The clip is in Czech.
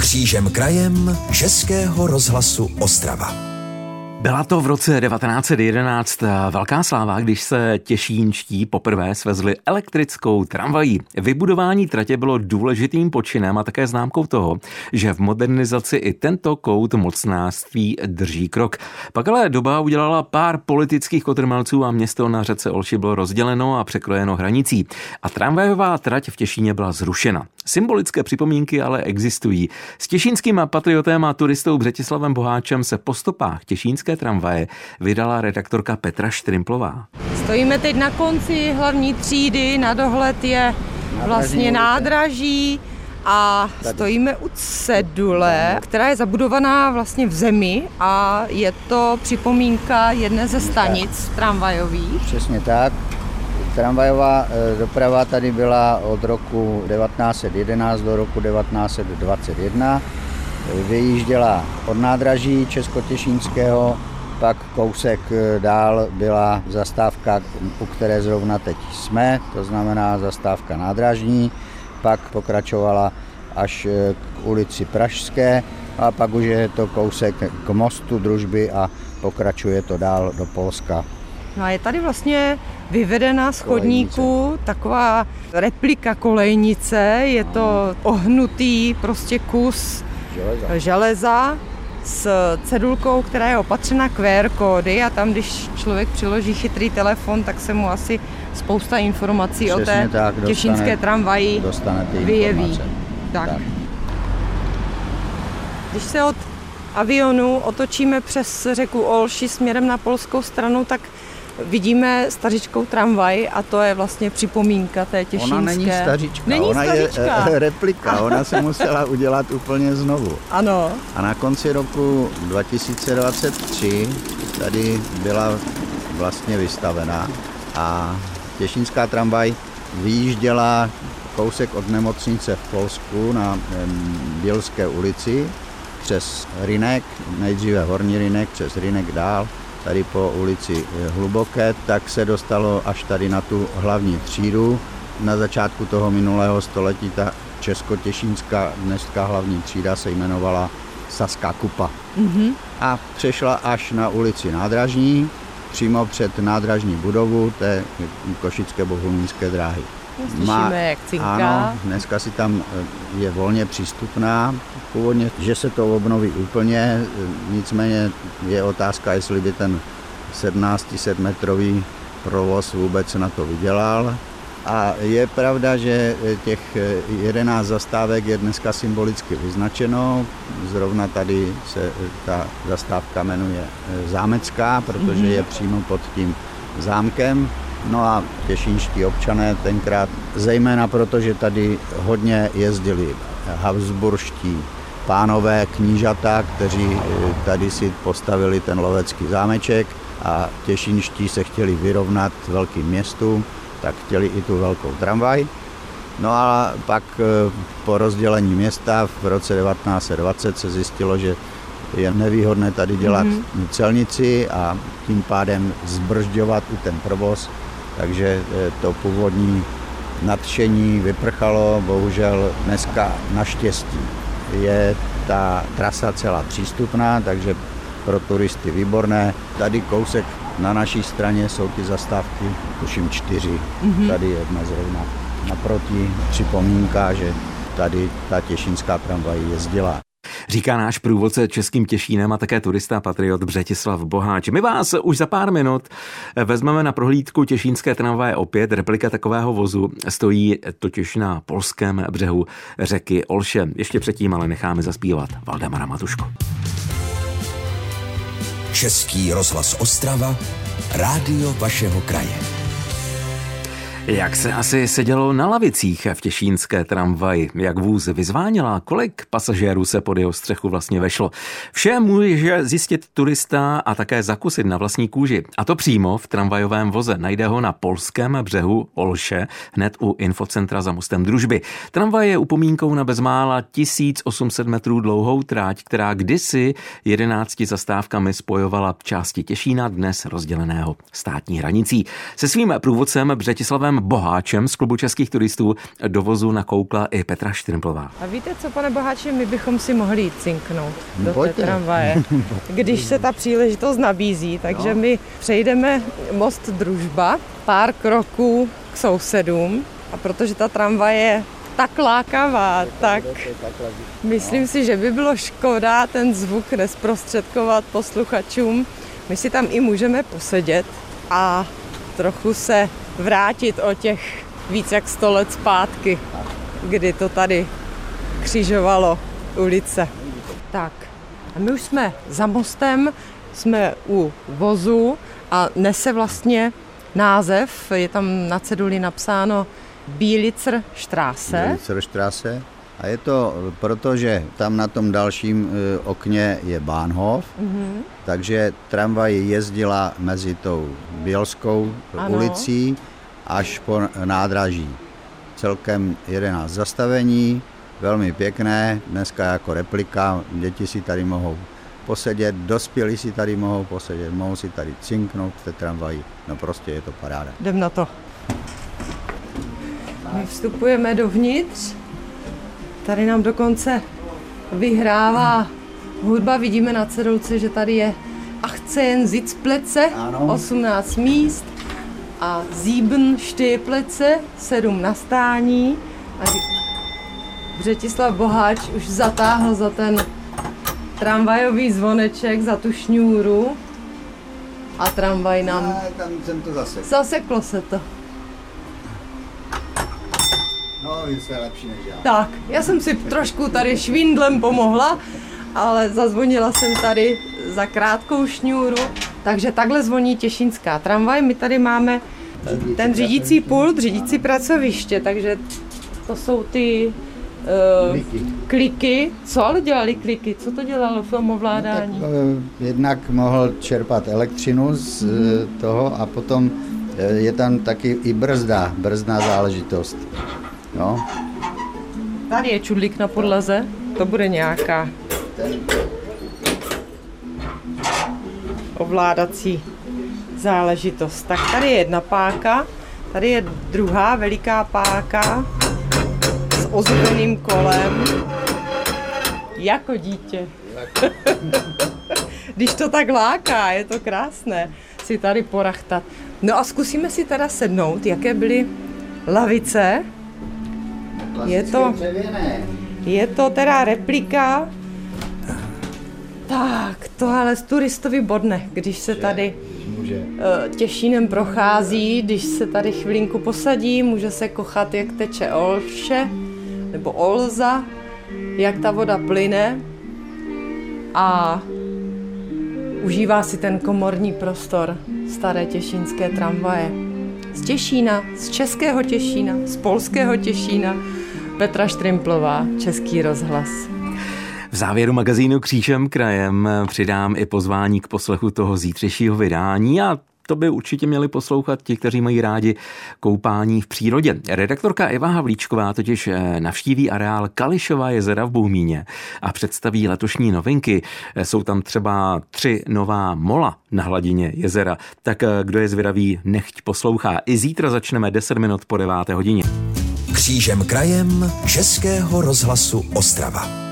Křížem krajem Českého rozhlasu Ostrava. Byla to v roce 1911 velká sláva, když se těšínští poprvé svezli elektrickou tramvají. Vybudování tratě bylo důležitým počinem a také známkou toho, že v modernizaci i tento kout mocnářství drží krok. Pak ale doba udělala pár politických kotrmelců a město na řece Olši bylo rozděleno a překrojeno hranicí. A tramvajová trať v Těšíně byla zrušena. Symbolické připomínky ale existují. S těšínským patriotem a turistou Břetislavem Boháčem se po stopách těšínské tramvaje vydala redaktorka Petra Štrimplová. Stojíme teď na konci hlavní třídy, na dohled je vlastně nádraží a stojíme u cedule, která je zabudovaná vlastně v zemi a je to připomínka jedné ze stanic tramvajových. Přesně tak. Tramvajová doprava tady byla od roku 1911 do roku 1921. Vyjížděla od nádraží Českotěšínského, pak kousek dál byla zastávka, u které zrovna teď jsme, to znamená zastávka nádražní, pak pokračovala až k ulici Pražské a pak už je to kousek k mostu Družby a pokračuje to dál do Polska. No a je tady vlastně vyvedena z chodníku taková replika kolejnice, je to ohnutý prostě kus železa s cedulkou, která je opatřena QR kódy a tam, když člověk přiloží chytrý telefon, tak se mu asi spousta informací o té těšínské tramvaji vyjeví. Tak. Když se od avionu otočíme přes řeku Olši směrem na polskou stranu, tak vidíme stařičkou tramvaj a to je vlastně připomínka té těšínské. Ona není stařička, ona je replika, ona se musela udělat úplně znovu. Ano. A na konci roku 2023 tady byla vlastně vystavena a těšínská tramvaj vyjížděla kousek od nemocnice v Polsku na Bělské ulici přes Rynek, nejdříve Horní Rynek, přes Rynek dál, tady po ulici Hluboké, tak se dostalo až tady na tu hlavní třídu. Na začátku toho minulého století ta českotěšínská dneska hlavní třída se jmenovala Saská kupa. Mm-hmm. A přešla až na ulici Nádražní, přímo před nádražní budovu té Košické bohumínské dráhy. Slyšíme, jak cinká. Ano, dneska si tam je volně přístupná. Původně, že se to obnoví úplně, nicméně je otázka, jestli by ten 1700-metrový provoz vůbec na to vydělal. A je pravda, že těch 11 zastávek je dneska symbolicky vyznačeno. Zrovna tady se ta zastávka jmenuje Zámecká, protože je přímo pod tím zámkem. No a těšínští občané tenkrát, zejména protože tady hodně jezdili habsburští pánové, knížata, kteří tady si postavili ten lovecký zámeček a těšínští se chtěli vyrovnat velkým městům, tak chtěli i tu velkou tramvaj. No a pak po rozdělení města v roce 1920 se zjistilo, že je nevýhodné tady dělat celnici a tím pádem zbržďovat i ten provoz. Takže to původní nadšení vyprchalo, bohužel dneska naštěstí je ta trasa celá přístupná, takže pro turisty výborné. Tady kousek na naší straně jsou ty zastávky, tuším 4. Tady jedna zrovna naproti, připomínka, že tady ta těšínská tramvaj jezdila. Říká náš průvodce Českým Těšínem a také turista patriot Břetislav Boháč. My vás už za pár minut vezmeme na prohlídku těšínské tramvaje opět. Replika takového vozu stojí totiž na polském břehu řeky Olše. Ještě předtím ale necháme zaspívat Valdemara Matušku. Český rozhlas Ostrava, rádio vašeho kraje. Jak se asi sedělo na lavicích v těšínské tramvaji, jak vůz vyzváněla, kolik pasažérů se pod jeho střechu vlastně vešlo. Vše může zjistit turista a také zakusit na vlastní kůži. A to přímo v tramvajovém voze. Najde ho na polském břehu Olše, hned u infocentra za mostem Družby. Tramvaj je upomínkou na bezmála 1800 metrů dlouhou tráť, která kdysi 11 zastávkami spojovala části Těšína, dnes rozděleného státní hranicí. Se svým průvodcem Břetislavem Petrem Boháčem z Klubu českých turistů do vozu nakoukla i Petra Štrimplová. A víte co, pane Boháči, my bychom si mohli jít cinknout do té tramvaje, když se ta příležitost nabízí. Takže my přejdeme most Družba, pár kroků k sousedům, a protože ta tramvaj je tak lákavá, tak myslím si, že by bylo škoda ten zvuk nezprostředkovat posluchačům. My si tam i můžeme posedět a trochu se vrátit o těch víc jak 100 let zpátky, kdy to tady křižovalo ulice. Tak, a my už jsme za mostem, jsme u vozu a nese vlastně název, je tam na ceduli napsáno Bílicer Straße. Bílicer Straße. A je to proto, že tam na tom dalším okně je Bahnhof, takže tramvaj jezdila mezi tou Bělskou ulicí až po nádraží. Celkem 11 zastavení, velmi pěkné, dneska jako replika, děti si tady mohou posedět, dospělí si tady mohou posedět, mohou si tady cinknout v té tramvaji, no prostě je to paráda. Jdem na to. My vstupujeme dovnitř, tady nám dokonce vyhrává hudba, vidíme na cedulce, že tady je 18 Sitzplätze, 18 míst a 7 Stehplätze, 7 nastání. A Břetislav Boháč už zatáhl za ten tramvajový zvoneček, za tu šňůru a tramvaj nám... Tam jsem to zasekl. Zaseklo se to. No, vy jste lepší než já. Tak, já jsem si trošku tady švindlem pomohla, ale zazvonila jsem tady za krátkou šňůru, takže takhle zvoní těšínská tramvaj. My tady máme ten řídící pult, řídící pracoviště, takže to jsou ty kliky. Co ale dělali kliky? Co to dělalo v tom ovládání? No, tak, jednak mohl čerpat elektřinu z toho a potom je tam taky i brzdná záležitost. No. Tady je čudlík na podlaze, to bude nějaká ovládací záležitost. Tak tady je jedna páka, tady je druhá veliká páka s ozdobeným kolem. Jako dítě. Když to tak láká, je to krásné si tady porachtat. No a zkusíme si teda sednout, jaké byly lavice. Je to teda replika. Tak, to ale z turistovi bodne, když se tady Těšínem prochází, když se tady chvilinku posadí, může se kochat, jak teče Olše nebo Olza, jak ta voda plyne a užívá si ten komorní prostor staré těšínské tramvaje. Z Těšína, z českého Těšína, z polského Těšína, Petra Štrimplová, Český rozhlas. V závěru magazínu Křížem krajem přidám i pozvání k poslechu toho zítřejšího vydání a to by určitě měli poslouchat ti, kteří mají rádi koupání v přírodě. Redaktorka Eva Havlíčková totiž navštíví areál Kališova jezera v Bohumíně a představí letošní novinky. Jsou tam třeba 3 nová mola na hladině jezera. Tak kdo je zvědavý, nechť poslouchá. I zítra začneme 10 minut po 9 hodině. Křížem krajem Českého rozhlasu Ostrava.